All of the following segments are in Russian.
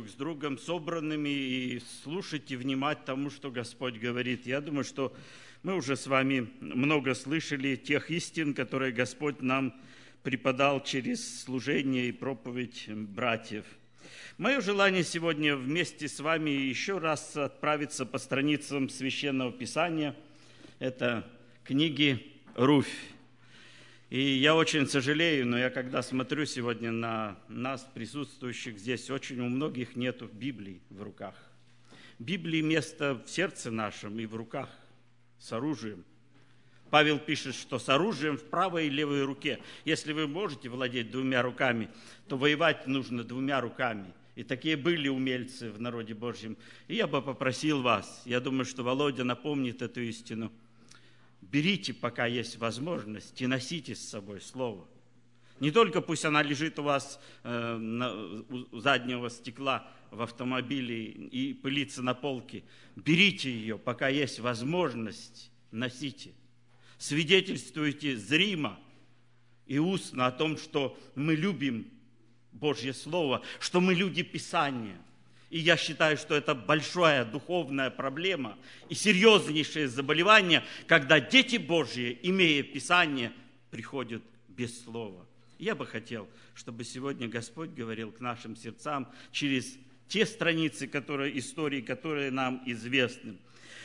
друг с другом собранными и слушать и внимать тому, что Господь говорит. Я думаю, что мы уже с вами много слышали тех истин, которые Господь нам преподал через служение и проповедь братьев. Мое желание сегодня вместе с вами еще раз отправиться по страницам Священного Писания. Это книги Руфь. И я очень сожалею, но я когда смотрю сегодня на нас, присутствующих здесь, очень у многих нету Библии в руках. Библии место в сердце нашем и в руках, с оружием. Павел пишет, что с оружием в правой и левой руке. Если вы можете владеть двумя руками, то воевать нужно двумя руками. И такие были умельцы в народе Божьем. И я бы попросил вас, я думаю, что Володя напомнит эту истину, берите, пока есть возможность, и носите с собой Слово. Не только пусть она лежит у вас у заднего стекла в автомобиле и пылится на полке. Берите ее, пока есть возможность, носите. Свидетельствуйте зримо и устно о том, что мы любим Божье Слово, что мы люди Писания. И я считаю, что это большая духовная проблема и серьезнейшее заболевание, когда дети Божьи, имея Писание, приходят без слова. Я бы хотел, чтобы сегодня Господь говорил к нашим сердцам через те страницы истории, которые нам известны.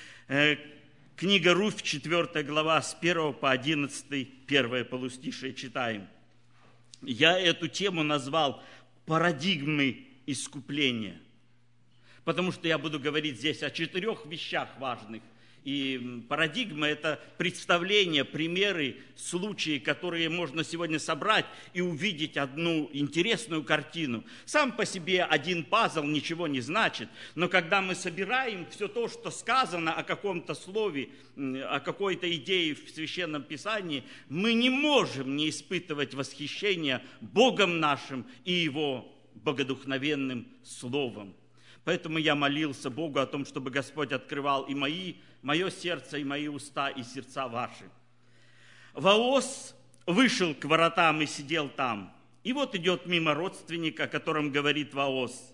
Книга Руфь, 4 глава, с 1 по 11, первое полустишее читаем. Я эту тему назвал «Парадигмы искупления». Потому что я буду говорить здесь о 4 вещах важных. И парадигма – это представления, примеры, случаи, которые можно сегодня собрать и увидеть одну интересную картину. Сам по себе один пазл ничего не значит, но когда мы собираем все то, что сказано о каком-то слове, о какой-то идее в Священном Писании, мы не можем не испытывать восхищения Богом нашим и Его богодухновенным Словом. Поэтому я молился Богу о том, чтобы Господь открывал и мое сердце, и мои уста, и сердца ваши. Вооз вышел к воротам и сидел там. И вот идет мимо родственника, о котором говорил Вооз.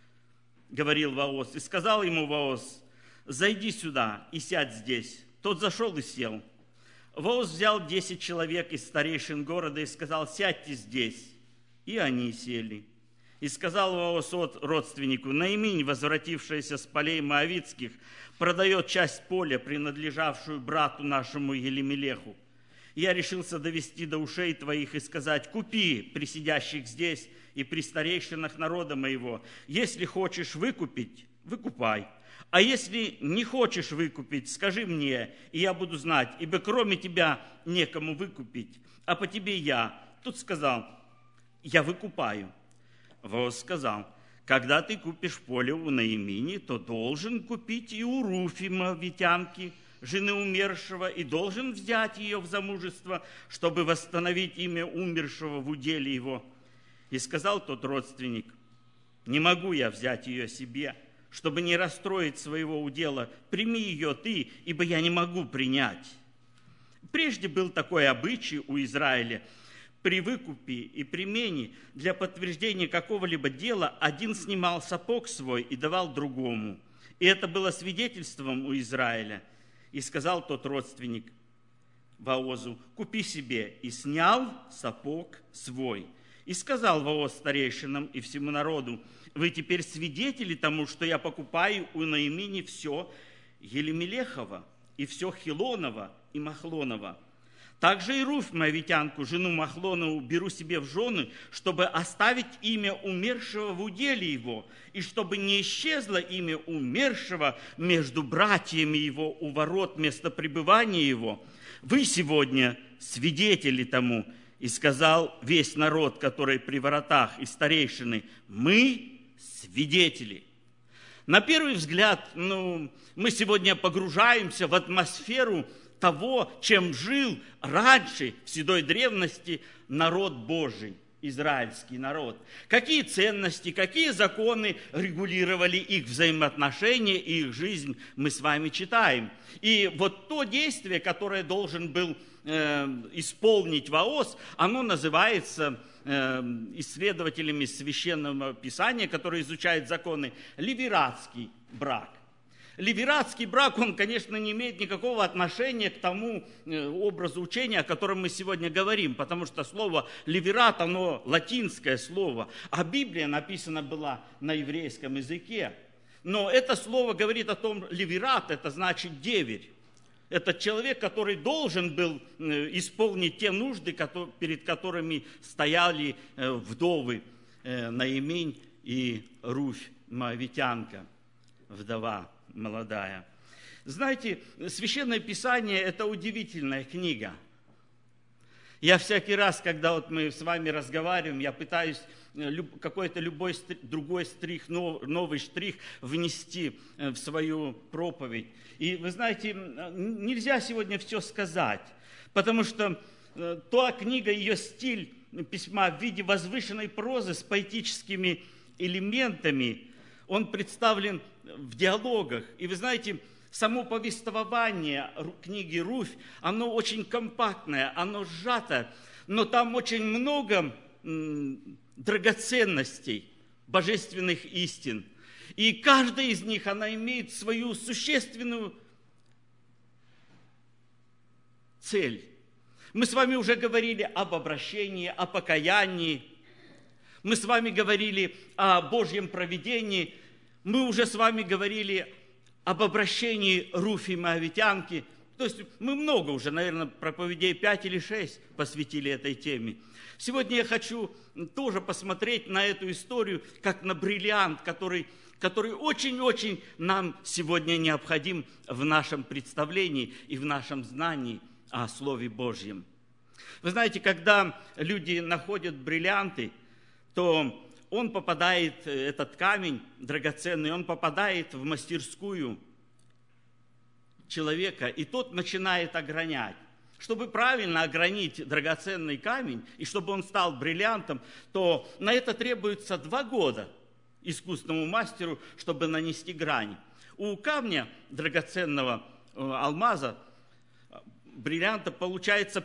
И сказал ему Вооз: «Зайди сюда и сядь здесь». Тот зашел и сел. Вооз взял 10 человек из старейшин города и сказал: «Сядьте здесь». И они сели. И сказал Вооз родственнику: «Наиминь, возвратившаяся с полей моавитских, продает часть поля, принадлежавшую брату нашему Елемелеху. Я решился довести до ушей твоих и сказать: купи при сидящих здесь и при старейшинах народа моего. Если хочешь выкупить, выкупай. А если не хочешь выкупить, скажи мне, и я буду знать, ибо кроме тебя некому выкупить, а по тебе я». Тут сказал: «Я выкупаю». Вооз сказал: «Когда ты купишь поле у Наимини, то должен купить и у Руфи моавитянки, жены умершего, и должен взять ее в замужество, чтобы восстановить имя умершего в уделе его». И сказал тот родственник: «Не могу я взять ее себе, чтобы не расстроить своего удела. Прими ее ты, ибо я не могу принять». Прежде был такой обычай у Израиля: при выкупе и примене для подтверждения какого-либо дела один снимал сапог свой и давал другому. И это было свидетельством у Израиля. И сказал тот родственник Воозу: «Купи себе». И снял сапог свой. И сказал Вооз старейшинам и всему народу: «Вы теперь свидетели тому, что я покупаю у Наимини все Елемелехова, и все Хилонова и Махлонова. Также и Руфь моавитянку, жену Махлонову, беру себе в жены, чтобы оставить имя умершего в уделе его, и чтобы не исчезло имя умершего между братьями его у ворот места пребывания его. Вы сегодня свидетели тому». И сказал весь народ, который при воротах, и старейшины: «Мы свидетели». На первый взгляд, мы сегодня погружаемся в атмосферу того, чем жил раньше, в седой древности, народ Божий, израильский народ. Какие ценности, какие законы регулировали их взаимоотношения и их жизнь, мы с вами читаем. И вот то действие, которое должен был исполнить Вооз, оно называется исследователями Священного Писания, которые изучают законы, левиратский брак. Левиратский брак, он, конечно, не имеет никакого отношения к тому образу учения, о котором мы сегодня говорим, потому что слово левират, оно латинское слово, а Библия написана была на еврейском языке. Но это слово говорит о том, левират, это значит деверь. Это человек, который должен был исполнить те нужды, перед которыми стояли вдовы Наимень и Руфь Моавитянка, вдова молодая. Знаете, Священное Писание – это удивительная книга. Я всякий раз, когда вот мы с вами разговариваем, я пытаюсь какой-то любой другой штрих, новый штрих внести в свою проповедь. И вы знаете, нельзя сегодня все сказать, потому что та книга, ее стиль письма в виде возвышенной прозы с поэтическими элементами, он представлен в диалогах. И вы знаете, само повествование книги «Руфь», оно очень компактное, оно сжато, но там очень много драгоценностей, божественных истин. И каждая из них, она имеет свою существенную цель. Мы с вами уже говорили об обращении, о покаянии. Мы с вами говорили о Божьем провидении. Мы уже с вами говорили об обращении Руфи Моавитянки. То есть мы много уже, наверное, проповедей 5 или 6 посвятили этой теме. Сегодня я хочу тоже посмотреть на эту историю, как на бриллиант, который очень-очень нам сегодня необходим в нашем представлении и в нашем знании о Слове Божьем. Вы знаете, когда люди находят бриллианты, то он попадает, этот камень драгоценный, он попадает в мастерскую человека, и тот начинает огранять. Чтобы правильно огранить драгоценный камень, и чтобы он стал бриллиантом, то на это требуется 2 года искусному мастеру, чтобы нанести грани. У камня драгоценного алмаза, бриллианта, получается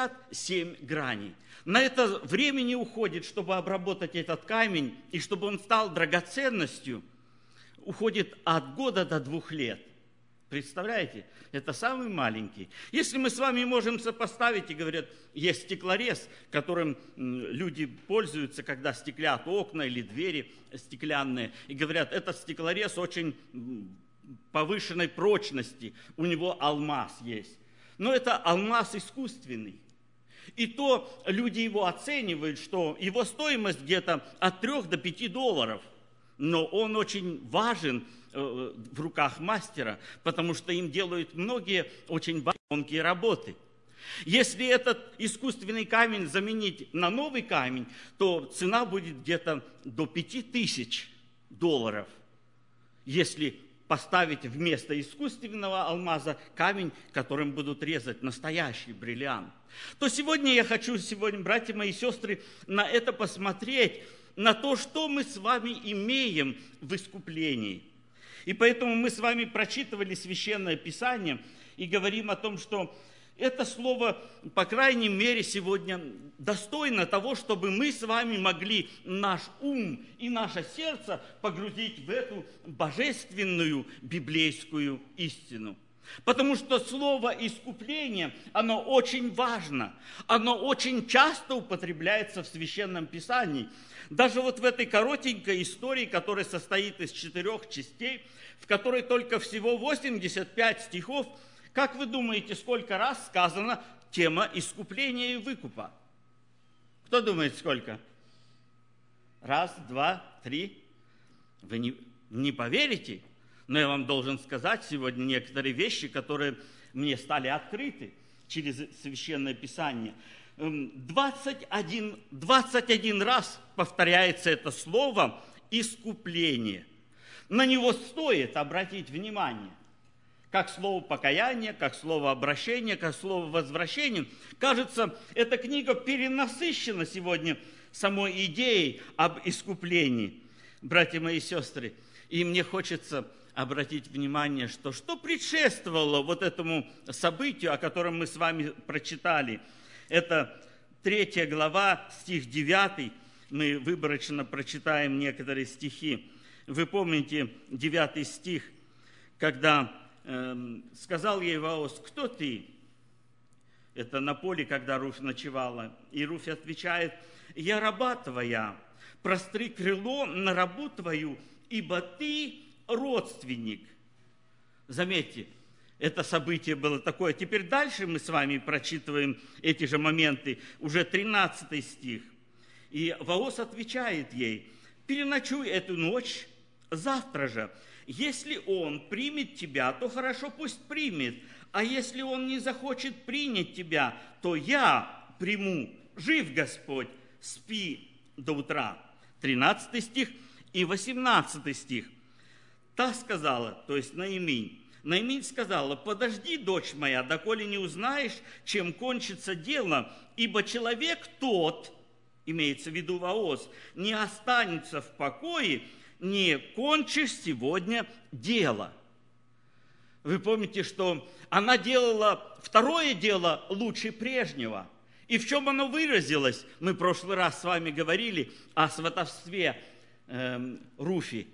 57 граней. На это времени уходит, чтобы обработать этот камень, и чтобы он стал драгоценностью, уходит от года до 2 лет. Представляете? Это самый маленький. Если мы с вами можем сопоставить, и говорят, есть стеклорез, которым люди пользуются, когда стеклят окна или двери стеклянные, и говорят, этот стеклорез очень повышенной прочности, у него алмаз есть. Но это алмаз искусственный. И то люди его оценивают, что его стоимость где-то от 3 до 5 долларов. Но он очень важен в руках мастера, потому что им делают многие очень тонкие работы. Если этот искусственный камень заменить на новый камень, то цена будет где-то до 5000 долларов. Если поставить вместо искусственного алмаза камень, которым будут резать настоящий бриллиант. То сегодня я хочу, братья мои и сестры, на это посмотреть, на то, что мы с вами имеем в искуплении. И поэтому мы с вами прочитывали Священное Писание и говорим о том, что это слово, по крайней мере, сегодня достойно того, чтобы мы с вами могли наш ум и наше сердце погрузить в эту божественную библейскую истину. Потому что слово «искупление», оно очень важно, оно очень часто употребляется в Священном Писании. Даже вот в этой коротенькой истории, которая состоит из 4 частей, в которой только всего 85 стихов, как вы думаете, сколько раз сказана тема искупления и выкупа? Кто думает, сколько? 1, 2, 3. Вы не поверите, но я вам должен сказать сегодня некоторые вещи, которые мне стали открыты через Священное Писание. 21 раз повторяется это слово «искупление». На него стоит обратить внимание. Как слово покаяние, как слово обращение, как слово возвращение. Кажется, эта книга перенасыщена сегодня самой идеей об искуплении. Братья мои и сестры, и мне хочется обратить внимание, что предшествовало вот этому событию, о котором мы с вами прочитали. Это 3 глава, стих 9, мы выборочно прочитаем некоторые стихи. Вы помните 9 стих, когда сказал ей Ваос: «Кто ты?» Это на поле, когда Руфь ночевала. И Руфь отвечает: «Я раба твоя, простри крыло на рабу твою, ибо ты родственник». Заметьте, это событие было такое. Теперь дальше мы с вами прочитываем эти же моменты, уже 13 стих. И Ваос отвечает ей: «Переночуй эту ночь, завтра же. Если он примет тебя, то хорошо, пусть примет. А если он не захочет принять тебя, то я приму. Жив Господь, спи до утра». 13 стих и 18 стих. Та сказала, то есть Наиминь сказала: «Подожди, дочь моя, доколе не узнаешь, чем кончится дело, ибо человек тот, имеется в виду Ваос, не останется в покое, не кончишь сегодня дело». Вы помните, что она делала второе дело лучше прежнего. И в чем оно выразилось? Мы в прошлый раз с вами говорили о сватовстве Руфи.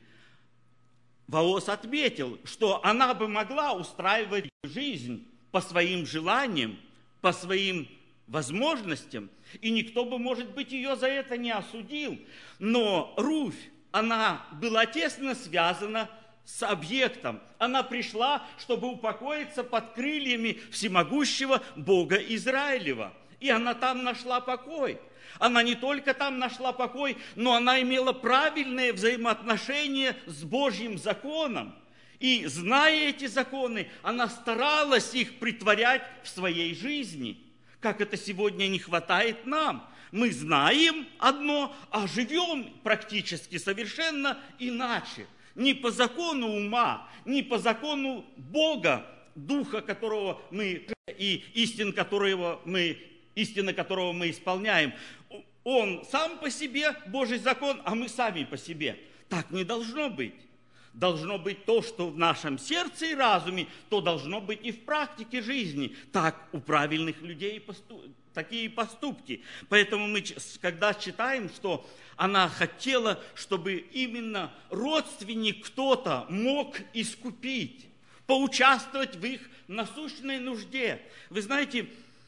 Ваос отметил, что она бы могла устраивать жизнь по своим желаниям, по своим возможностям, и никто бы, может быть, ее за это не осудил. Но Руфь, она была тесно связана с объектом. Она пришла, чтобы упокоиться под крыльями всемогущего Бога Израилева. И она там нашла покой. Она не только там нашла покой, но она имела правильное взаимоотношение с Божьим законом. И, зная эти законы, она старалась их претворять в своей жизни. Как это сегодня не хватает нам. Мы знаем одно, а живем практически совершенно иначе. Не по закону ума, не по закону Бога, Духа, которого мы и истины которого мы исполняем. Он сам по себе, Божий закон, а мы сами по себе. Так не должно быть. Должно быть то, что в нашем сердце и разуме, то должно быть и в практике жизни. Так у правильных людей такие поступки. Поэтому мы, когда читаем, что она хотела, чтобы именно родственник кто-то мог искупить, поучаствовать в их насущной нужде. Вы знаете,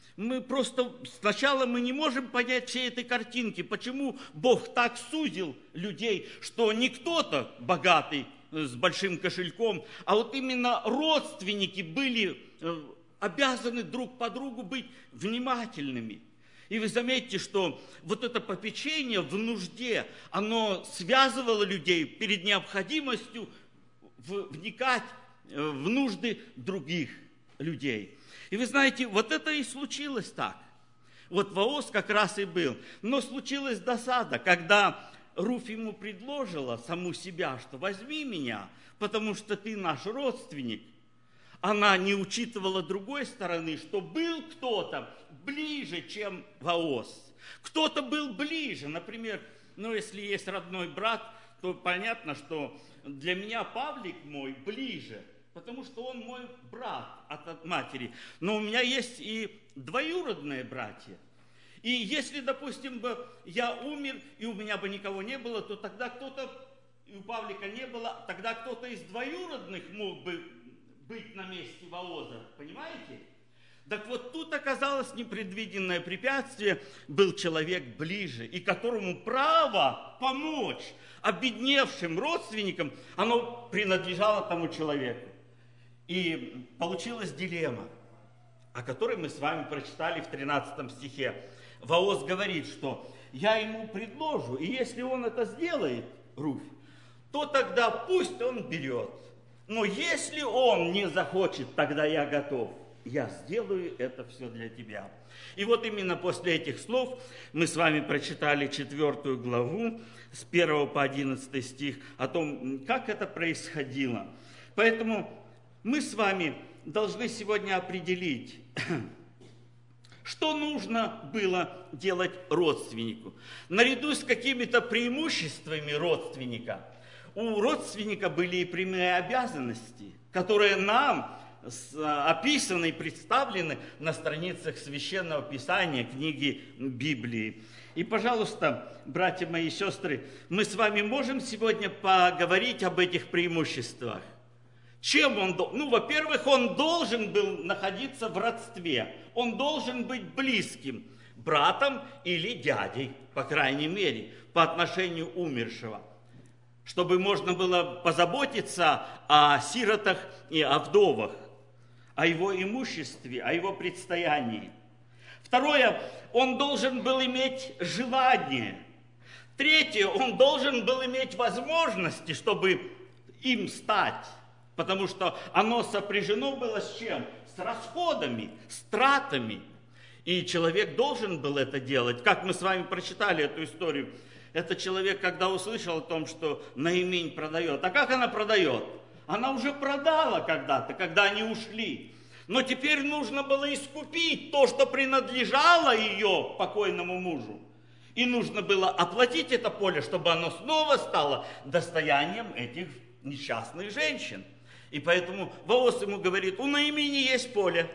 сначала мы не можем понять всей этой картинки, почему Бог так сузил людей, что не кто-то богатый с большим кошельком, а вот именно родственники были обязаны друг по другу быть внимательными. И вы заметите, что вот это попечение в нужде, оно связывало людей перед необходимостью вникать в нужды других людей. И вы знаете, вот это и случилось так. Вот Ваос как раз и был. Но случилась досада, когда Руфь ему предложила саму себя, что возьми меня, потому что ты наш родственник. Она не учитывала другой стороны, что был кто-то ближе, чем Ваос. Кто-то был ближе. Например, если есть родной брат, то понятно, что для меня Павлик мой ближе, потому что он мой брат от матери. Но у меня есть и двоюродные братья. И если, допустим, я умер, и у меня бы никого не было, то тогда кто-то, и у Павлика не было, тогда кто-то из двоюродных мог бы быть на месте Ваоза. Понимаете? Так вот тут оказалось непредвиденное препятствие, был человек ближе, и которому право помочь обедневшим родственникам, оно принадлежало тому человеку. И получилась дилемма, о которой мы с вами прочитали в 13 стихе. Ваос говорит, что я ему предложу, и если он это сделает, Руфь, то тогда пусть он берет. Но если он не захочет, тогда я готов. Я сделаю это все для тебя. И вот именно после этих слов мы с вами прочитали 4 главу с 1 по 11 стих о том, как это происходило. Поэтому мы с вами должны сегодня определить, что нужно было делать родственнику. Наряду с какими-то преимуществами родственника, у родственника были и прямые обязанности, которые нам описаны и представлены на страницах Священного Писания, книги Библии. И, пожалуйста, братья мои и сестры, мы с вами можем сегодня поговорить об этих преимуществах. Чем он должен? Ну, во-первых, он должен был находиться в родстве. Он должен быть близким братом или дядей, по крайней мере, по отношению умершего, чтобы можно было позаботиться о сиротах и о вдовах, о его имуществе, о его предстоянии. Второе, он должен был иметь желание. Третье, он должен был иметь возможности, чтобы им стать, потому что оно сопряжено было с чем? С расходами, с тратами. И человек должен был это делать. Как мы с вами прочитали эту историю, этот человек, когда услышал о том, что Наимень продает. А как она продает? Она уже продала когда-то, когда они ушли. Но теперь нужно было искупить то, что принадлежало ее покойному мужу. И нужно было оплатить это поле, чтобы оно снова стало достоянием этих несчастных женщин. И поэтому Вооз ему говорит, у Наимени есть поле.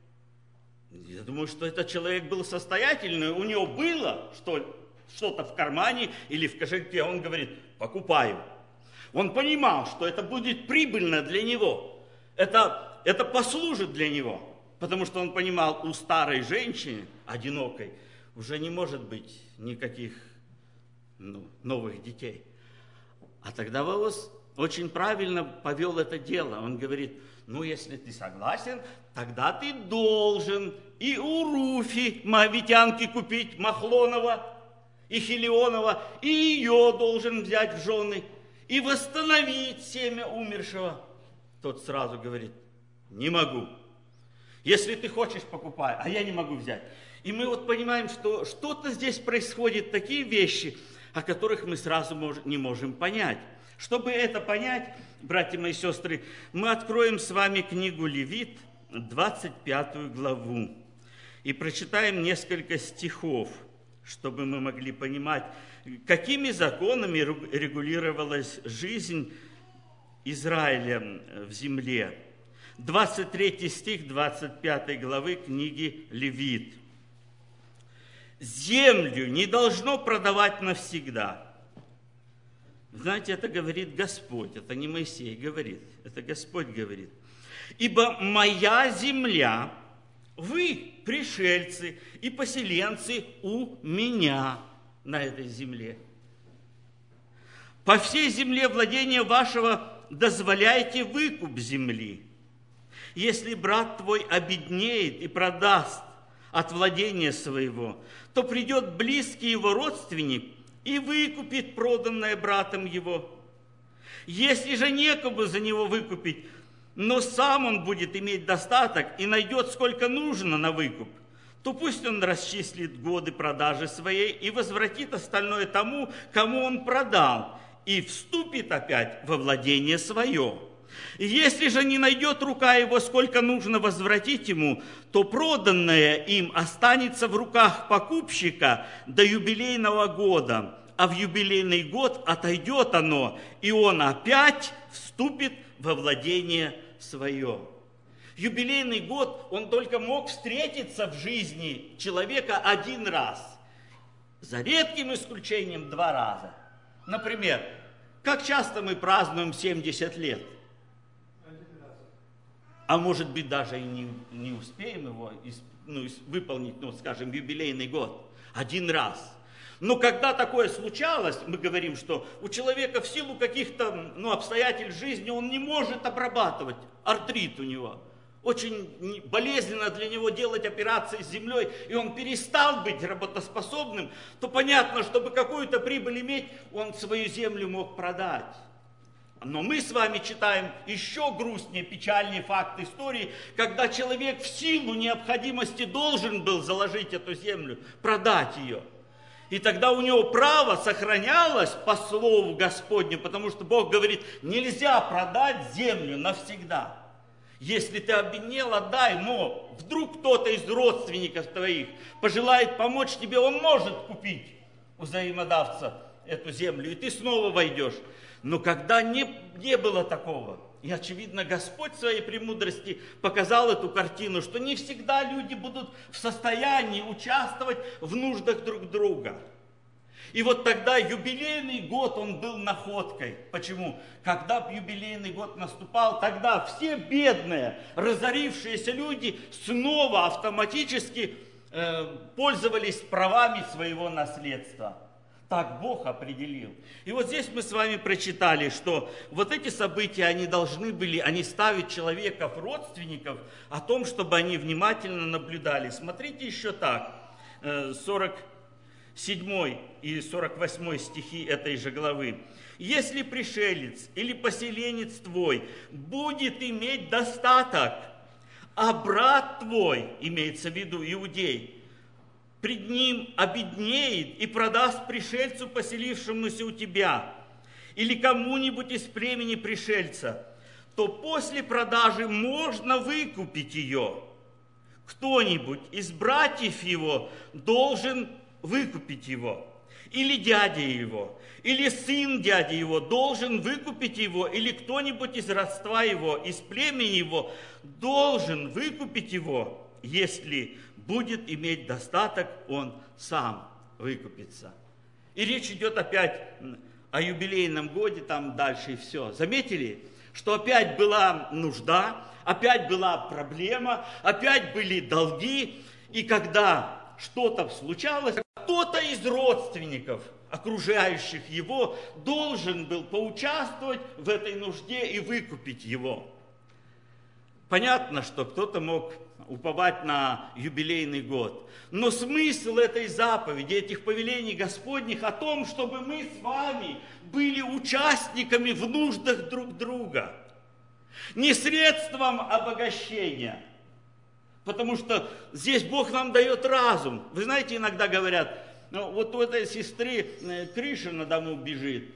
Я думаю, что этот человек был состоятельный, у него было что-то в кармане или в кошельке. Он говорит, покупаю. Он понимал, что это будет прибыльно для него. Это послужит для него. Потому что он понимал, у старой женщины, одинокой, уже не может быть никаких новых детей. А тогда Вооз очень правильно повел это дело. Он говорит, если ты согласен, тогда ты должен и у Руфи, моавитянки, купить Махлонова и Хилионова, и ее должен взять в жены, и восстановить семя умершего. Тот сразу говорит, не могу. Если ты хочешь, покупай, а я не могу взять. И мы вот понимаем, что что-то здесь происходит, такие вещи, о которых мы сразу не можем понять. Чтобы это понять, братья мои и сестры, мы откроем с вами книгу Левит, 25 главу, и прочитаем несколько стихов, чтобы мы могли понимать, какими законами регулировалась жизнь Израиля в земле. 23 стих 25 главы книги Левит. «Землю не должно продавать навсегда». Знаете, это говорит Господь, это не Моисей говорит, это Господь говорит. «Ибо моя земля, вы, пришельцы и поселенцы, у меня на этой земле. По всей земле владения вашего дозволяйте выкуп земли. Если брат твой обеднеет и продаст от владения своего, то придет близкий его родственник и выкупит проданное братом его. Если же некому за него выкупить, но сам он будет иметь достаток и найдет сколько нужно на выкуп, то пусть он расчислит годы продажи своей и возвратит остальное тому, кому он продал, и вступит опять во владение свое. Если же не найдет рука его, сколько нужно возвратить ему, то проданное им останется в руках покупщика до юбилейного года, а в юбилейный год отойдет оно, и он опять вступит во владение свое». Юбилейный год, он только мог встретиться в жизни человека один раз, за редким исключением 2 раза. Например, как часто мы празднуем 70 лет? А может быть, даже и не успеем его выполнить, скажем, юбилейный год. 1 раз. Но когда такое случалось, мы говорим, что у человека в силу каких-то обстоятельств жизни он не может обрабатывать, артрит у него. Очень болезненно для него делать операции с землей, и он перестал быть работоспособным, то понятно, чтобы какую-то прибыль иметь, он свою землю мог продать. Но мы с вами читаем еще грустнее, печальнее факт истории, когда человек в силу необходимости должен был заложить эту землю, продать ее. И тогда у него право сохранялось по слову Господню, потому что Бог говорит, нельзя продать землю навсегда. Если ты обеднел, отдай, но вдруг кто-то из родственников твоих пожелает помочь тебе, он может купить у взаимодавца эту землю, и ты снова войдешь. Но когда не не было такого. И, очевидно, Господь в своей премудрости показал эту картину, что не всегда люди будут в состоянии участвовать в нуждах друг друга. И вот тогда юбилейный год, он был находкой. Почему? Когда юбилейный год наступал, тогда все бедные, разорившиеся люди снова автоматически пользовались правами своего наследства. Так Бог определил. И вот здесь мы с вами прочитали, что вот эти события, они должны были, они ставят человеков, родственников, о том, чтобы они внимательно наблюдали. Смотрите еще так, 47 и 48 стихи этой же главы. «Если пришелец или поселенец твой будет иметь достаток, а брат твой, имеется в виду иудей, пред ним обеднеет и продаст пришельцу, поселившемуся у тебя, или кому-нибудь из племени пришельца, то после продажи можно выкупить ее. Кто-нибудь из братьев его должен выкупить его, или дядя его, или сын дяди его должен выкупить его, или кто-нибудь из родства его, из племени его должен выкупить его, если будет иметь достаток, он сам выкупится». И речь идет опять о юбилейном годе, там дальше и все. Заметили, что опять была нужда, опять была проблема, опять были долги, и когда что-то случалось, кто-то из родственников, окружающих его, должен был поучаствовать в этой нужде и выкупить его. Понятно, что кто-то мог уповать на юбилейный год. Но смысл этой заповеди, этих повелений Господних о том, чтобы мы с вами были участниками в нуждах друг друга. Не средством обогащения. Потому что здесь Бог нам дает разум. Вы знаете, иногда говорят, ну, вот у этой сестры крыша на дому бежит.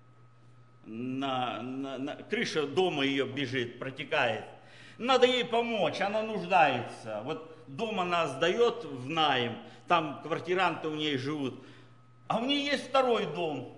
Крыша дома ее бежит, протекает. Надо ей помочь, она нуждается. Вот дом она сдает в найм, там квартиранты у нее живут. А у нее есть второй дом.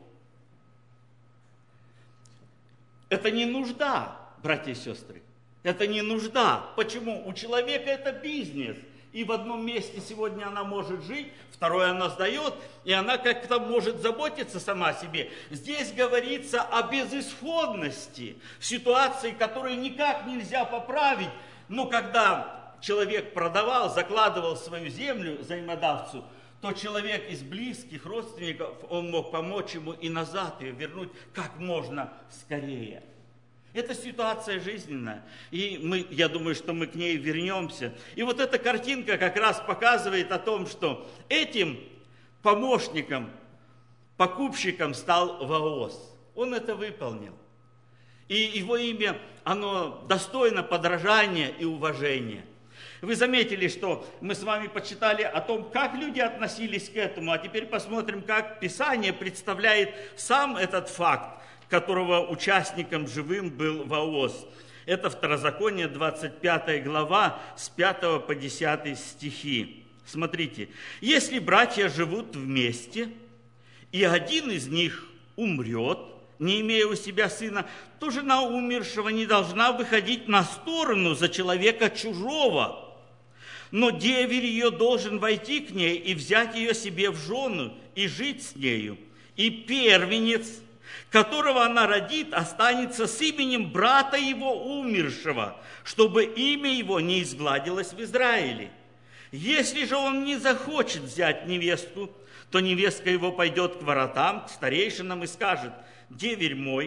Это не нужда, братья и сестры. Это не нужда. Почему? У человека это бизнес. И в одном месте сегодня она может жить, второе она сдает, и она как-то может заботиться сама о себе. Здесь говорится о безысходности, в ситуации, которую никак нельзя поправить. Но когда человек продавал, закладывал свою землю взаимодавцу, то человек из близких родственников, он мог помочь ему и назад ее вернуть как можно скорее. Это ситуация жизненная, и я думаю, что мы к ней вернемся. И вот эта картинка как раз показывает о том, что этим помощником, покупщиком стал Ваос. Он это выполнил. И его имя, оно достойно подражания и уважения. Вы заметили, что мы с вами почитали о том, как люди относились к этому, а теперь посмотрим, как Писание представляет сам этот факт, которого участником живым был Ваос. Это Второзаконие, 25 глава, с 5 по 10 стихи. Смотрите. «Если братья живут вместе, и один из них умрет, не имея у себя сына, то жена умершего не должна выходить на сторону за человека чужого. Но деверь ее должен войти к ней и взять ее себе в жену, и жить с нею. И первенец, которого она родит, останется с именем брата его умершего, чтобы имя его не изгладилось в Израиле. Если же он не захочет взять невесту, то невестка его пойдет к воротам, к старейшинам и скажет: деверь мой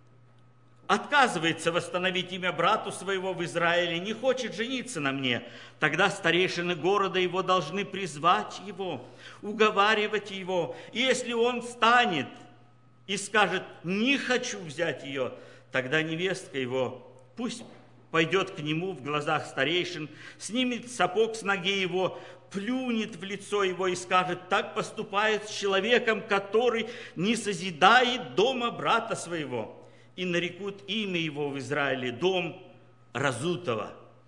отказывается восстановить имя брату своего в Израиле, не хочет жениться на мне. Тогда старейшины города его должны призвать его, уговаривать его. И если он встанет и скажет: не хочу взять ее, тогда невестка его пусть пойдет к нему в глазах старейшин, снимет сапог с ноги его, плюнет в лицо его и скажет: так поступает с человеком, который не созидает дома брата своего. И нарекут имя его в Израиле дом разутого.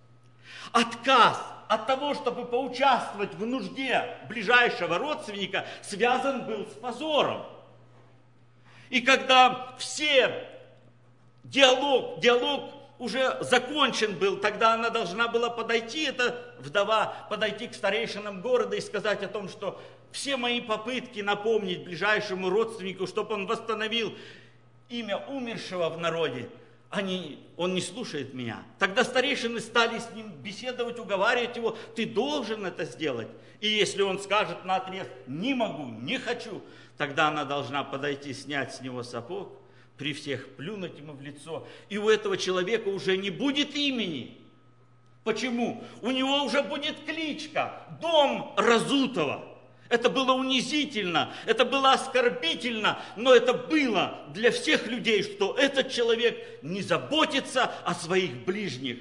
Отказ от того, чтобы поучаствовать в нужде ближайшего родственника, связан был с позором. И когда все диалог уже закончен был, тогда она должна была подойти, эта вдова, подойти к старейшинам города и сказать о том, что все мои попытки напомнить ближайшему родственнику, чтобы он восстановил имя умершего в народе, он не слушает меня. Тогда старейшины стали с ним беседовать, уговаривать его, ты должен это сделать. И если он скажет наотрез, не могу, не хочу, тогда она должна подойти, снять с него сапог, при всех плюнуть ему в лицо. И у этого человека уже не будет имени. Почему? У него уже будет кличка «Дом разутого». Это было унизительно, это было оскорбительно, но это было для всех людей, что этот человек не заботится о своих ближних.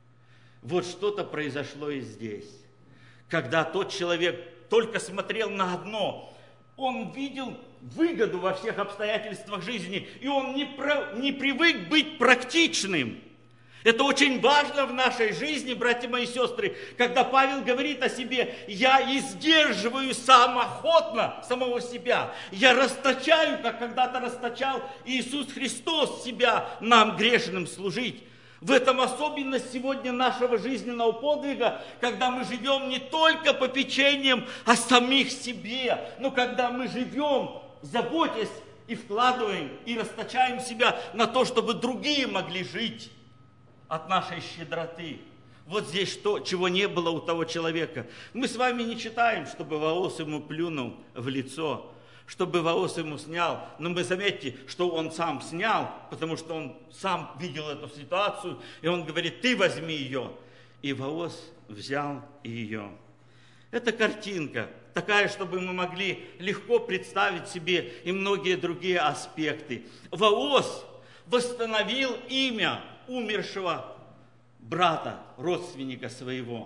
Вот что-то произошло и здесь. Когда тот человек только смотрел на одно, он видел выгоду во всех обстоятельствах жизни, и он не привык быть практичным. Это очень важно в нашей жизни, братья мои и сестры, когда Павел говорит о себе, я издерживаю сам охотно самого себя, я расточаю, как когда-то расточал Иисус Христос себя нам грешным служить. В этом особенность сегодня нашего жизненного подвига, когда мы живем не только попечением о самих себе, но когда мы живем, заботясь и вкладываем, и расточаем себя на то, чтобы другие могли жить от нашей щедроты. Вот здесь то, чего не было у того человека. Мы с вами не читаем, чтобы Ваос ему плюнул в лицо, чтобы Ваос ему снял. Но мы заметьте, что он сам снял, потому что он сам видел эту ситуацию, и он говорит, ты возьми ее. И Ваос взял ее. Это картинка такая, чтобы мы могли легко представить себе и многие другие аспекты. Ваос восстановил имя умершего брата, родственника своего.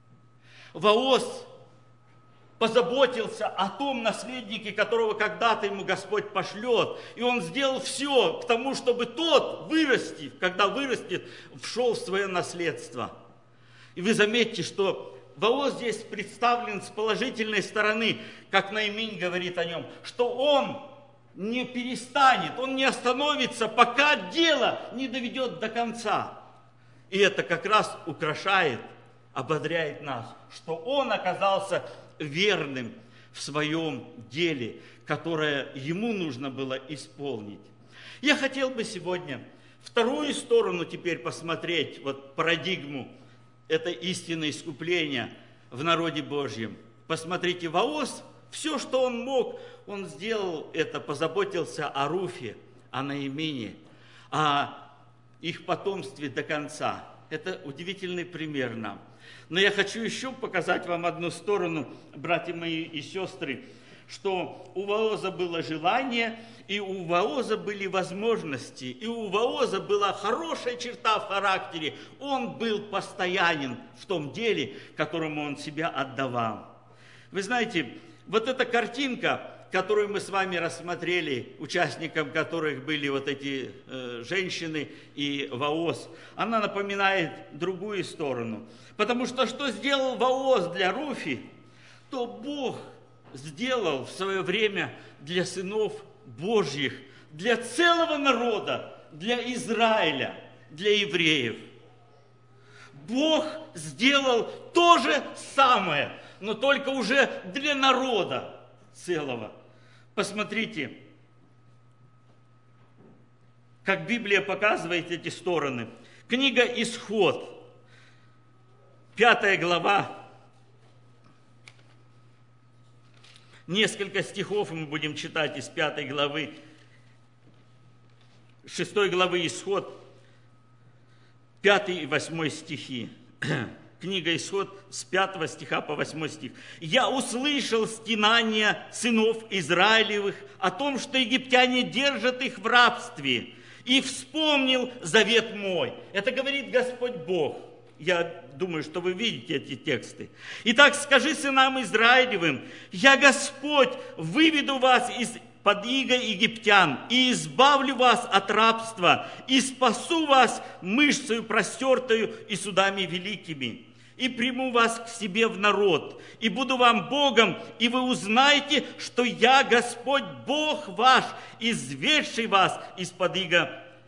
Ваос позаботился о том наследнике, которого когда-то ему Господь пошлет. И он сделал все к тому, чтобы тот, вырастив, когда вырастет, вшел в свое наследство. И вы заметьте, что Ваос здесь представлен с положительной стороны, как Наиминь говорит о нем, что он не перестанет, он не остановится, пока дело не доведет до конца. И это как раз украшает, ободряет нас, что он оказался верным в своем деле, которое ему нужно было исполнить. Я хотел бы сегодня вторую сторону теперь посмотреть, вот парадигму, это истинное искупление в народе Божьем. Посмотрите, Ваос, все, что он мог, он сделал это, позаботился о Руфе, о Наимине, о их потомстве до конца. Это удивительный пример нам. Но я хочу еще показать вам одну сторону, братья мои и сестры, что у Ваоза было желание, и у Ваоза были возможности, и у Ваоза была хорошая черта в характере. Он был постоянен в том деле, которому он себя отдавал. Вы знаете, вот эта картинка, которую мы с вами рассмотрели, участником которых были вот эти женщины и Ваос, она напоминает другую сторону. Потому что сделал Ваос для Руфи, то Бог сделал в свое время для сынов Божьих, для целого народа, для Израиля, для евреев. Бог сделал то же самое, но только уже для народа целого. Посмотрите, как Библия показывает эти стороны. Книга Исход, 5 глава. Несколько стихов мы будем читать из 5 главы, 6 главы Исход, 5 и 8 стихи. Книга Исход с 5 стиха по 8 стих. «Я услышал стенания сынов Израилевых о том, что египтяне держат их в рабстве, и вспомнил завет мой». Это говорит Господь Бог. Я думаю, что вы видите эти тексты. «Итак, скажи сынам Израилевым, я Господь, выведу вас из-под ига египтян, и избавлю вас от рабства, и спасу вас мышцею простертою и судами великими, и приму вас к себе в народ, и буду вам Богом, и вы узнаете, что я Господь Бог ваш, изведший вас из-под ига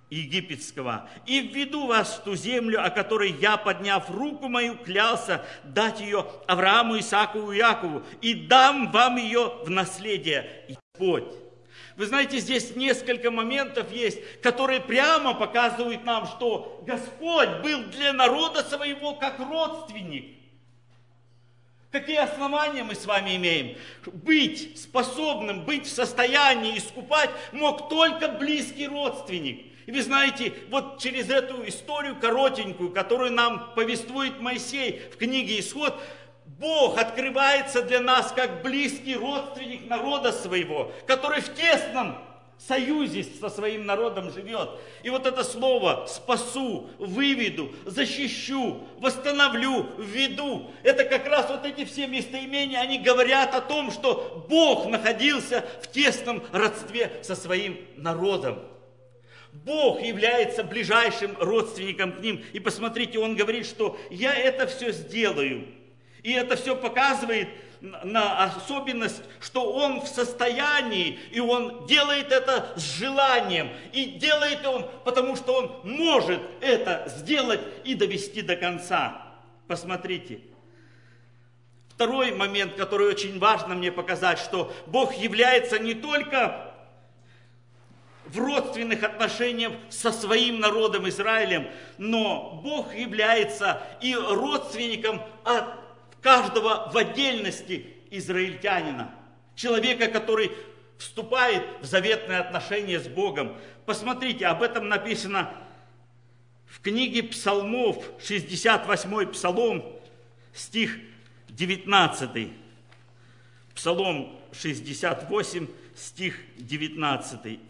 египетского, и введу вас в ту землю, о которой я, подняв руку мою, клялся дать ее Аврааму, Исааку и Якову, и дам вам ее в наследие. Господь. Вы знаете, здесь несколько моментов есть, которые прямо показывают нам, что Господь был для народа своего как родственник. Какие основания мы с вами имеем? Быть способным, быть в состоянии искупать мог только близкий родственник. И вы знаете, вот через эту историю коротенькую, которую нам повествует Моисей в книге «Исход», Бог открывается для нас как близкий родственник народа своего, который в тесном союзе со своим народом живет. И вот это слово «спасу», «выведу», «защищу», «восстановлю», «введу» – это как раз вот эти все местоимения, они говорят о том, что Бог находился в тесном родстве со своим народом. Бог является ближайшим родственником к ним. И посмотрите, Он говорит, что «я это все сделаю». И это все показывает на особенность, что Он в состоянии, и Он делает это с желанием. И делает Он, потому что Он может это сделать и довести до конца. Посмотрите. Второй момент, который очень важно мне показать, что Бог является не только в родственных отношениях со своим народом Израилем, но Бог является и родственником от каждого в отдельности израильтянина. Человека, который вступает в заветные отношения с Богом. Посмотрите, об этом написано в книге Псалмов, 68-й Псалом, стих 19. Псалом 68, стих 19.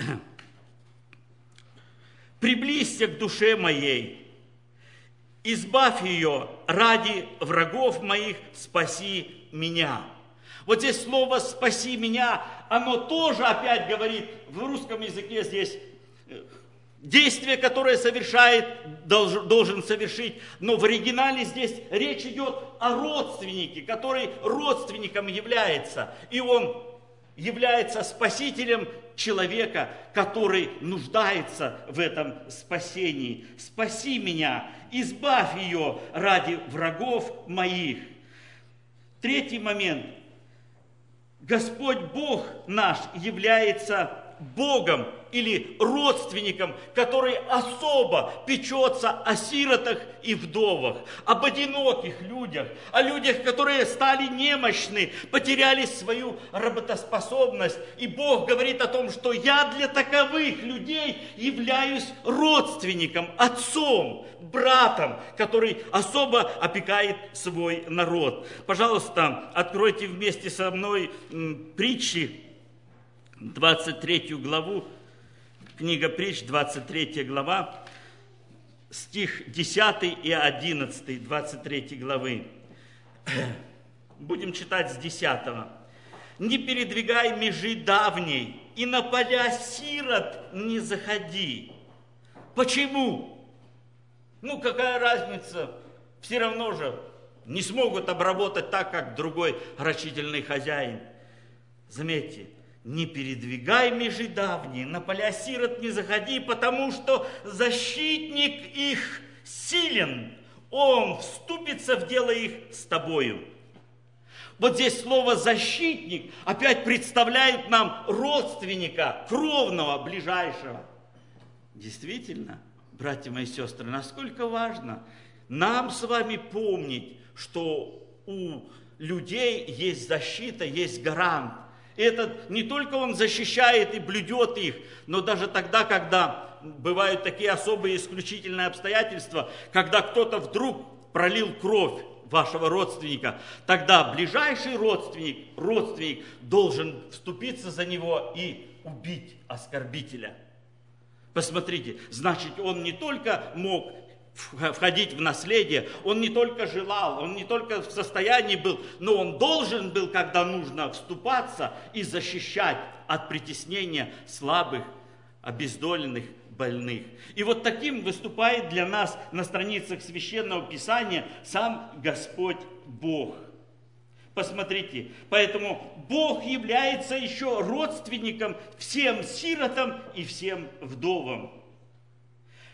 «Приблизься к душе моей, избавь ее ради врагов моих, спаси меня». Вот здесь слово «спаси меня», оно тоже опять говорит, в русском языке здесь действие, которое совершает, должен совершить, но в оригинале здесь речь идет о родственнике, который родственником является, и он является спасителем человека, который нуждается в этом спасении. «Спаси меня, избавь ее ради врагов моих». Третий момент. Господь Бог наш является Богом или родственником, который особо печется о сиротах и вдовах, об одиноких людях, о людях, которые стали немощны, потеряли свою работоспособность. И Бог говорит о том, что я для таковых людей являюсь родственником, отцом, братом, который особо опекает свой народ. Пожалуйста, откройте вместе со мной Притчи, 23 главу, книга Притч, 23 глава, стих 10 и 11, 23 главы. Будем читать с 10. «Не передвигай межи давней, и на поля сирот не заходи». Почему? Какая разница? Все равно же не смогут обработать так, как другой рачительный хозяин. Заметьте, не передвигай межи давние, на поля сирот не заходи, потому что защитник их силен, он вступится в дело их с тобою. Вот здесь слово «защитник» опять представляет нам родственника, кровного, ближайшего. Действительно, братья мои сестры, насколько важно нам с вами помнить, что у людей есть защита, есть гарант. И это не только он защищает и блюдет их, но даже тогда, когда бывают такие особые исключительные обстоятельства, когда кто-то вдруг пролил кровь вашего родственника, тогда ближайший родственник должен вступиться за него и убить оскорбителя. Посмотрите, значит, он не только мог входить в наследие, он не только желал, он не только в состоянии был, но он должен был, когда нужно, вступаться и защищать от притеснения слабых, обездоленных, больных. И вот таким выступает для нас на страницах Священного Писания сам Господь Бог. Посмотрите, поэтому Бог является еще родственником всем сиротам и всем вдовам.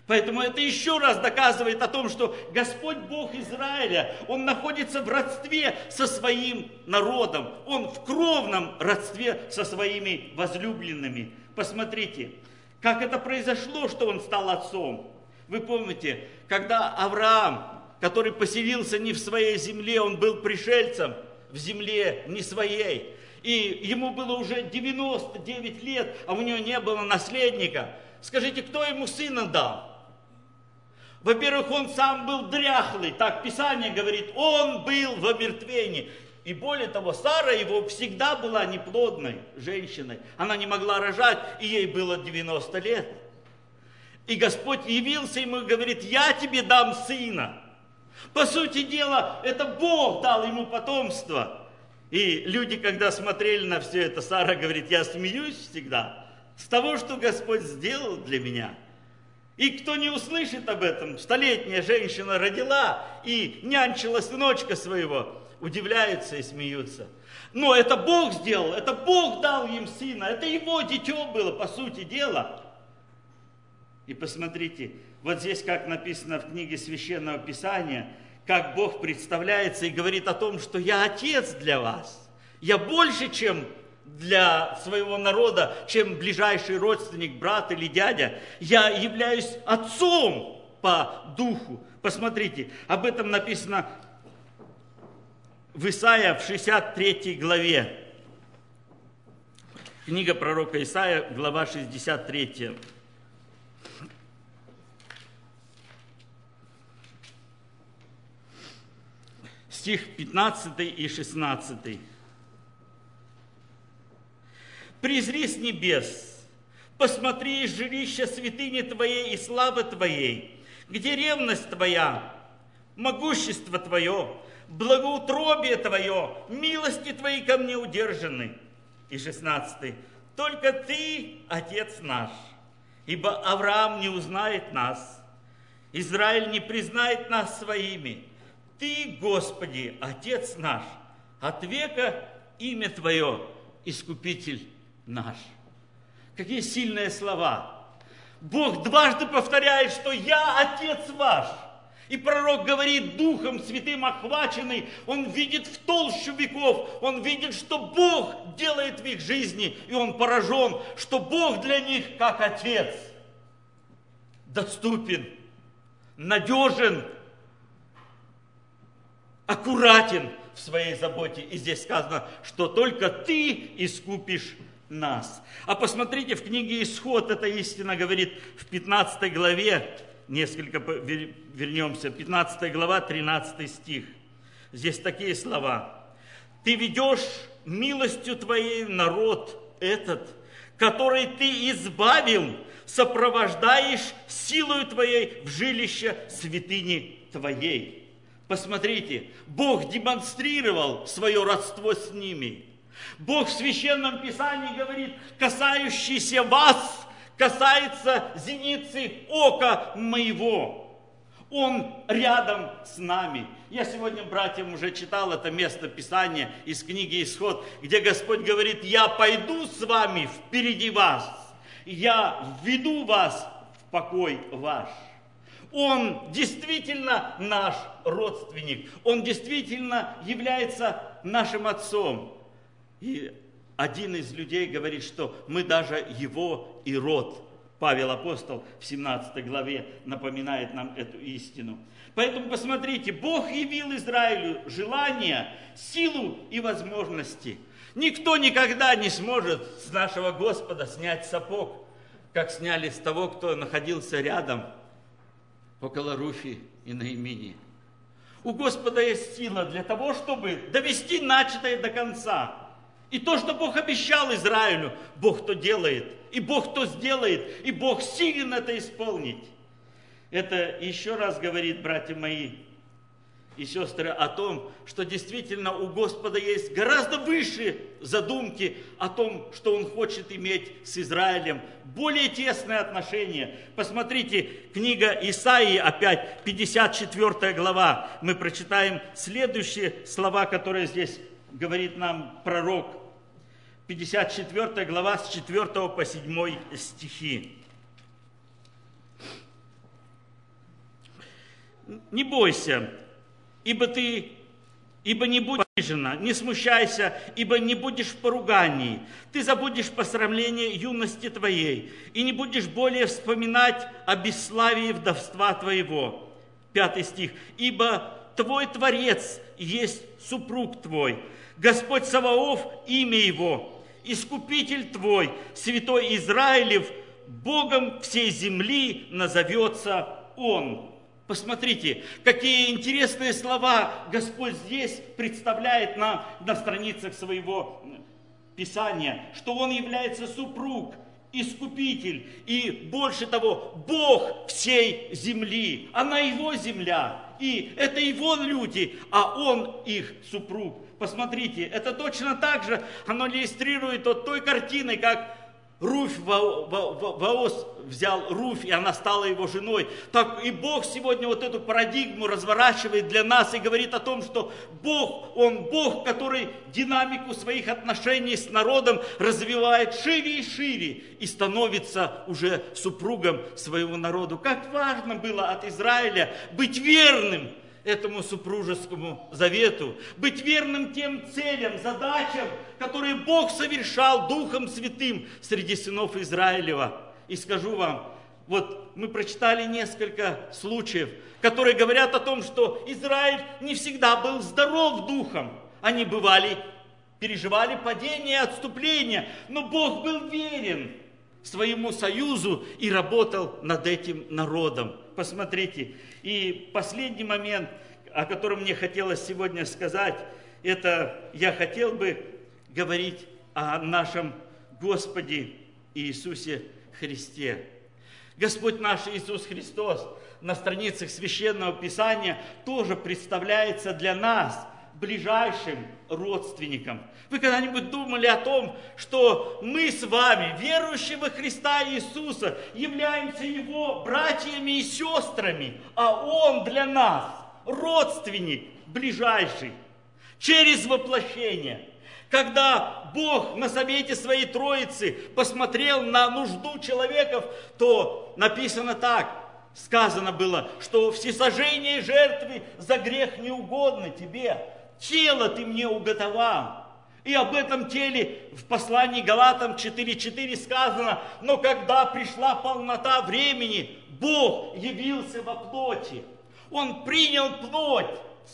Поэтому это еще раз доказывает о том, что Господь Бог Израиля, Он находится в родстве со своим народом. Он в кровном родстве со своими возлюбленными. Посмотрите, как это произошло, что Он стал отцом. Вы помните, когда Авраам, который поселился не в своей земле, он был пришельцем в земле не своей. И ему было уже 99 лет, а у него не было наследника. Скажите, кто ему сына дал? Во-первых, он сам был дряхлый, так Писание говорит, он был в омертвении. И более того, Сара его всегда была неплодной женщиной. Она не могла рожать, и ей было 90 лет. И Господь явился ему и говорит, я тебе дам сына. По сути дела, это Бог дал ему потомство. И люди, когда смотрели на все это, Сара говорит, я смеюсь всегда с того, что Господь сделал для меня. И кто не услышит об этом, столетняя женщина родила и нянчила сыночка своего, удивляются и смеются. Но это Бог сделал, это Бог дал им сына, это его дитё было, по сути дела. И посмотрите, вот здесь как написано в книге Священного Писания, как Бог представляется и говорит о том, что я отец для вас. Я больше, чем для своего народа, чем ближайший родственник, брат или дядя. Я являюсь отцом по духу. Посмотрите, об этом написано в Исаия в 63 главе. Книга пророка Исаия, глава 63. Стих 15 и 16. «Презри с небес, посмотри из жилища святыни Твоей и славы Твоей, где ревность Твоя, могущество Твое, благоутробие Твое, милости Твои ко мне удержаны». И 16. «Только Ты, Отец наш, ибо Авраам не узнает нас, Израиль не признает нас своими. Ты, Господи, Отец наш, от века имя Твое, Искупитель наш». Какие сильные слова. Бог дважды повторяет, что я Отец ваш. И пророк говорит, Духом Святым охваченный, он видит в толщу веков, он видит, что Бог делает в их жизни, и он поражен, что Бог для них как Отец. Доступен, надежен, аккуратен в своей заботе. И здесь сказано, что только Ты искупишь нас. А посмотрите, в книге Исход эта истина говорит в 15 главе, несколько вернемся, 15 глава, 13 стих. Здесь такие слова. «Ты ведешь милостью Твоей народ этот, который Ты избавил, сопровождаешь силою Твоей в жилище святыни Твоей». Посмотрите, Бог демонстрировал свое родство с ними. Бог в Священном Писании говорит, касающийся вас, касается зеницы ока моего. Он рядом с нами. Я сегодня братьям уже читал это место Писания из книги Исход, где Господь говорит, я пойду с вами впереди вас, я введу вас в покой ваш. Он действительно наш родственник. Он действительно является нашим отцом. И один из людей говорит, что мы даже его и род. Павел апостол в 17 главе напоминает нам эту истину. Поэтому посмотрите, Бог явил Израилю желание, силу и возможности. Никто никогда не сможет с нашего Господа снять сапог, как сняли с того, кто находился рядом, около Руфи и Наимини. У Господа есть сила для того, чтобы довести начатое до конца. И то, что Бог обещал Израилю, Бог то делает, и Бог то сделает, и Бог силен это исполнить. Это еще раз говорит, братья мои и сестры, о том, что действительно у Господа есть гораздо выше задумки о том, что Он хочет иметь с Израилем, более тесные отношения. Посмотрите, книга Исаии, опять, 54 глава. Мы прочитаем следующие слова, которые здесь говорит нам пророк. 54 глава с 4 по 7 стихи. не бойся, ибо не будешь обижена, не смущайся, ибо не будешь в поругании. Ты забудешь посрамление юности твоей, и не будешь более вспоминать о бесславии вдовства твоего. 5 стих. Ибо твой Творец есть супруг твой, Господь Саваоф имя его, Искупитель твой, Святой Израилев, Богом всей земли назовется Он. Посмотрите, какие интересные слова Господь здесь представляет нам на страницах своего Писания, что Он является супруг, Искупитель и, больше того, Бог всей земли. Она Его земля, и это Его люди, а Он их супруг. Посмотрите, это точно так же, оно иллюстрирует вот той картиной, как Руфь, Воос взял Руфь, и она стала его женой. Так и Бог сегодня вот эту парадигму разворачивает для нас и говорит о том, что Бог, Он Бог, который динамику своих отношений с народом развивает шире и шире и становится уже супругом своего народа. Как важно было от Израиля быть верным этому супружескому завету, быть верным тем целям, задачам, которые Бог совершал Духом Святым среди сынов Израилева. И скажу вам, вот мы прочитали несколько случаев, которые говорят о том, что Израиль не всегда был здоров духом. Они переживали падение и отступление, но Бог был верен своему союзу и работал над этим народом. Посмотрите. И последний момент, о котором мне хотелось сегодня сказать, это я хотел бы говорить о нашем Господе Иисусе Христе. Господь наш Иисус Христос на страницах Священного Писания тоже представляется для нас ближайшим родственником. Вы когда-нибудь думали о том, что мы с вами, верующие во Христа Иисуса, являемся Его братьями и сестрами, а Он для нас родственник ближайший, через воплощение. Когда Бог на совете Своей Троицы посмотрел на нужду человеков, то написано так, сказано было, что всесожжение жертвы за грех не угодно тебе. Тело ты мне уготовал. И об этом теле в послании Галатам 4:4 сказано, но когда пришла полнота времени, Бог явился во плоти. Он принял плоть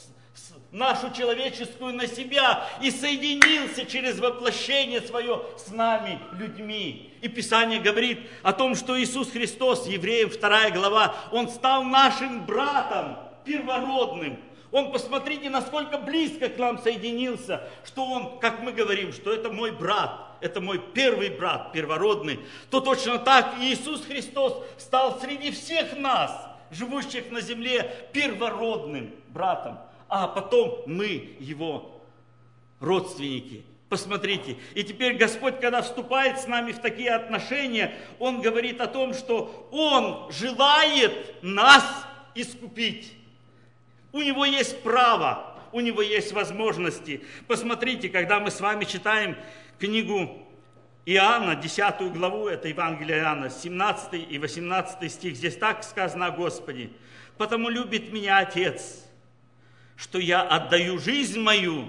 нашу человеческую на себя и соединился через воплощение свое с нами, людьми. И Писание говорит о том, что Иисус Христос, Евреям 2 глава, Он стал нашим братом первородным. Он, посмотрите, насколько близко к нам соединился, что Он, как мы говорим, что это мой брат, это мой первый брат, первородный, то точно так Иисус Христос стал среди всех нас, живущих на земле, первородным братом, а потом мы Его родственники. Посмотрите, и теперь Господь, когда вступает с нами в такие отношения, Он говорит о том, что Он желает нас искупить. У Него есть право, у Него есть возможности. Посмотрите, когда мы с вами читаем книгу Иоанна, 10 главу, это Евангелие Иоанна, 17 и 18 стих, здесь так сказано о Господе. «Потому любит меня Отец, что я отдаю жизнь мою,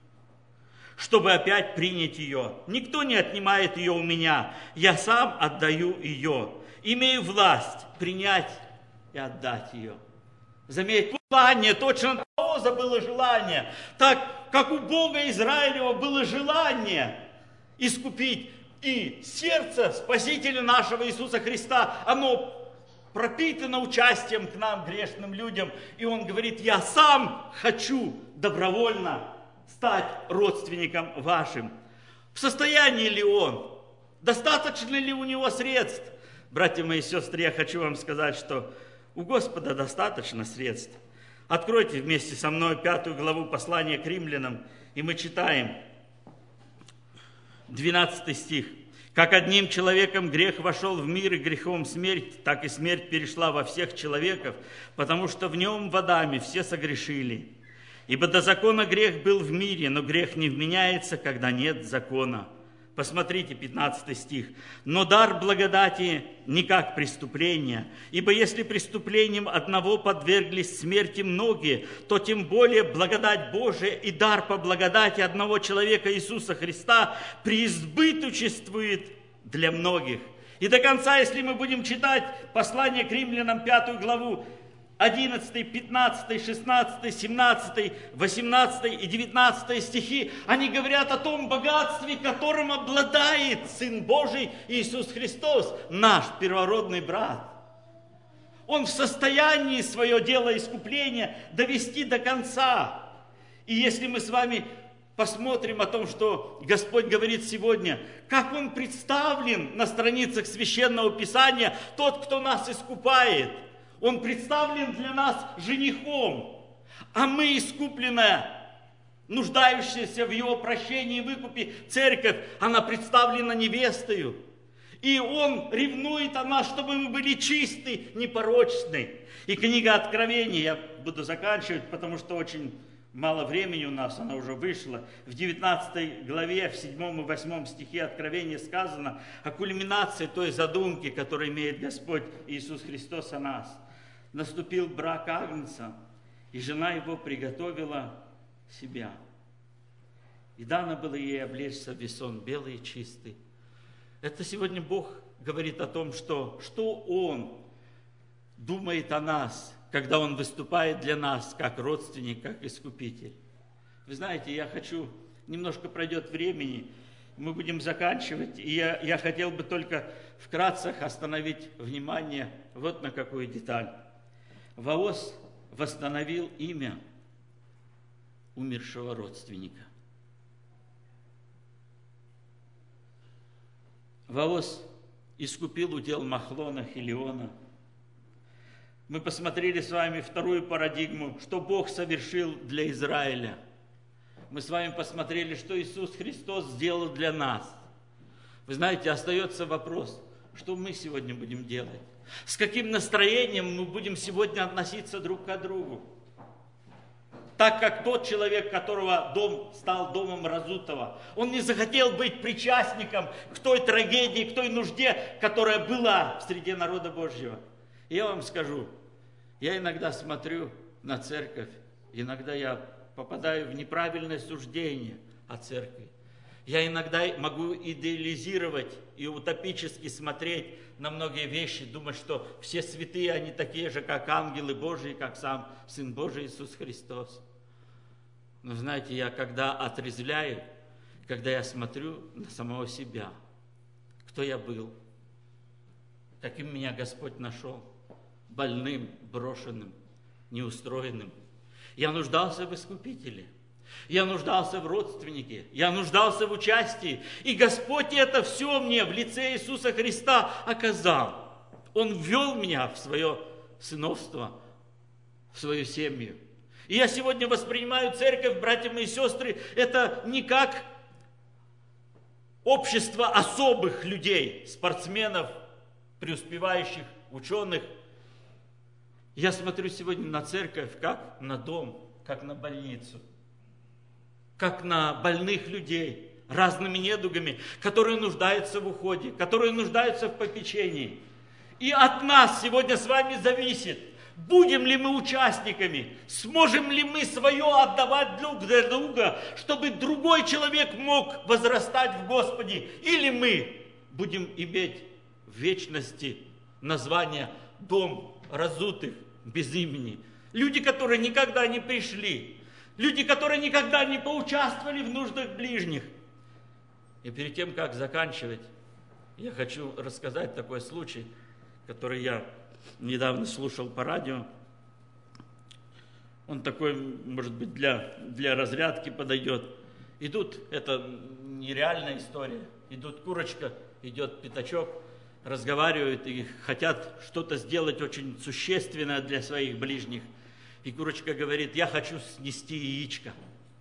чтобы опять принять ее. Никто не отнимает ее у меня, я сам отдаю ее. Имею власть принять и отдать ее». Заметьте, желание, точно того было желание, так как у Бога Израилева было желание искупить. И сердце Спасителя нашего Иисуса Христа, оно пропитано участием к нам, грешным людям. И Он говорит, я сам хочу добровольно стать родственником вашим. В состоянии ли Он? Достаточно ли у Него средств? Братья мои и сестры, я хочу вам сказать, что у Господа достаточно средств. Откройте вместе со мной 5 главу послания к римлянам, и мы читаем 12 стих. «Как одним человеком грех вошел в мир, и грехом смерть, так и смерть перешла во всех человеков, потому что в нем водами все согрешили. Ибо до закона грех был в мире, но грех не вменяется, когда нет закона». Посмотрите, 15 стих. «Но дар благодати не как преступление, ибо если преступлением одного подверглись смерти многие, то тем более благодать Божия и дар по благодати одного человека Иисуса Христа преизбыточествует для многих». И до конца, если мы будем читать послание к Римлянам, 5 главу, 11, 15, 16, 17, 18 и 19 стихи, они говорят о том богатстве, которым обладает Сын Божий Иисус Христос, наш первородный брат. Он в состоянии свое дело искупления довести до конца. И если мы с вами посмотрим о том, что Господь говорит сегодня, как Он представлен на страницах Священного Писания, тот, кто нас искупает. Он представлен для нас женихом, а мы искупленная, нуждающаяся в Его прощении и выкупе церковь, она представлена невестою. И Он ревнует о нас, чтобы мы были чисты, непорочны. И книга Откровения, я буду заканчивать, потому что очень мало времени у нас, она уже вышла. В 19 главе, в 7 и 8 стихе Откровения сказано о кульминации той задумки, которую имеет Господь Иисус Христос о нас. Наступил брак Агнца, и жена его приготовила себя. И дано было ей облечься в весон белый и чистый. Это сегодня Бог говорит о том, что Он думает о нас, когда Он выступает для нас как родственник, как искупитель. Вы знаете, я хочу, немножко пройдет времени, мы будем заканчивать, и я хотел бы только вкратце остановить внимание вот на какую деталь. Воос восстановил имя умершего родственника. Воос искупил удел Махлона, Хилиона. Мы посмотрели с вами вторую парадигму, что Бог совершил для Израиля. Мы с вами посмотрели, что Иисус Христос сделал для нас. Вы знаете, остается вопрос, что мы сегодня будем делать? С каким настроением мы будем сегодня относиться друг к другу? Так как тот человек, которого дом стал домом разутого, он не захотел быть причастником к той трагедии, к той нужде, которая была в среде народа Божьего. И я вам скажу, я иногда смотрю на церковь, иногда я попадаю в неправильное суждение о церкви. Я иногда могу идеализировать и утопически смотреть на многие вещи, думать, что все святые, они такие же, как ангелы Божии, как сам Сын Божий Иисус Христос. Но знаете, я когда отрезвляю, когда я смотрю на самого себя, кто я был, каким меня Господь нашел, больным, брошенным, неустроенным. Я нуждался в искупителе. Я нуждался в родственнике, я нуждался в участии. И Господь это все мне в лице Иисуса Христа оказал. Он ввел меня в свое сыновство, в свою семью. И я сегодня воспринимаю церковь, братья мои и сестры, это не как общество особых людей, спортсменов, преуспевающих, ученых. Я смотрю сегодня на церковь как на дом, как на больницу, как на больных людей, разными недугами, которые нуждаются в уходе, которые нуждаются в попечении. И от нас сегодня с вами зависит, будем ли мы участниками, сможем ли мы свое отдавать друг для друга, чтобы другой человек мог возрастать в Господе, или мы будем иметь в вечности название «Дом разутых без имени». Люди, которые никогда не пришли, люди, которые никогда не поучаствовали в нуждах ближних. И перед тем, как заканчивать, я хочу рассказать такой случай, который я недавно слушал по радио. Он такой, может быть, для разрядки подойдет. Идут, это нереальная история, идут курочка, идет пятачок, разговаривают и хотят что-то сделать очень существенное для своих ближних. И курочка говорит: я хочу снести яичко.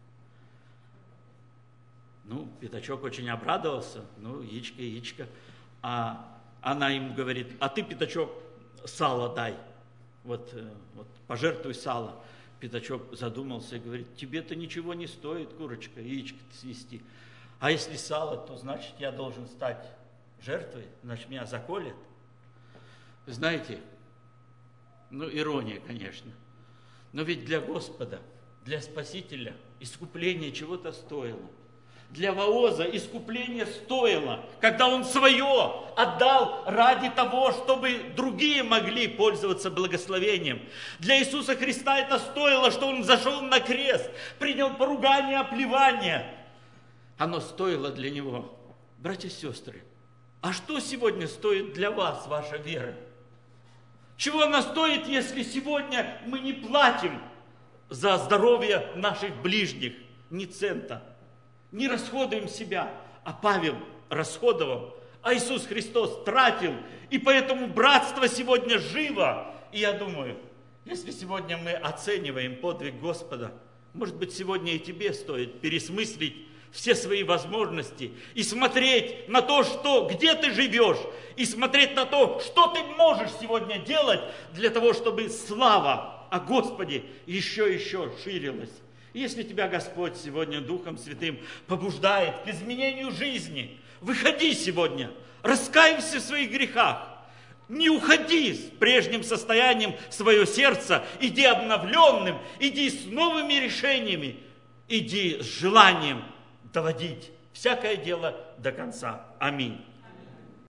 Ну, пятачок очень обрадовался. Ну, яичко. А она ему говорит: а ты, пятачок, сало дай. Вот пожертвуй сало. Пятачок задумался и говорит: тебе-то ничего не стоит, курочка, яичко снести. А если сало, то значит я должен стать жертвой, значит меня заколят. Знаете, ирония, конечно. Но ведь для Господа, для Спасителя искупление чего-то стоило. Для Вооза искупление стоило, когда он свое отдал ради того, чтобы другие могли пользоваться благословением. Для Иисуса Христа это стоило, что он зашел на крест, принял поругание, оплевание. Оно стоило для него. Братья и сестры, а что сегодня стоит для вас ваша вера? Чего она стоит, если сегодня мы не платим за здоровье наших ближних ни цента? Не расходуем себя, а Павел расходовал, а Иисус Христос тратил. И поэтому братство сегодня живо. И я думаю, если сегодня мы оцениваем подвиг Господа, может быть, сегодня и тебе стоит пересмыслить все свои возможности и смотреть на то, где ты живешь, и смотреть на то, что ты можешь сегодня делать для того, чтобы слава о Господе еще ширилась. Если тебя Господь сегодня Духом Святым побуждает к изменению жизни, выходи сегодня, раскаивайся в своих грехах, не уходи с прежним состоянием в свое сердце, иди обновленным, иди с новыми решениями, иди с желанием доводить всякое дело до конца. Аминь.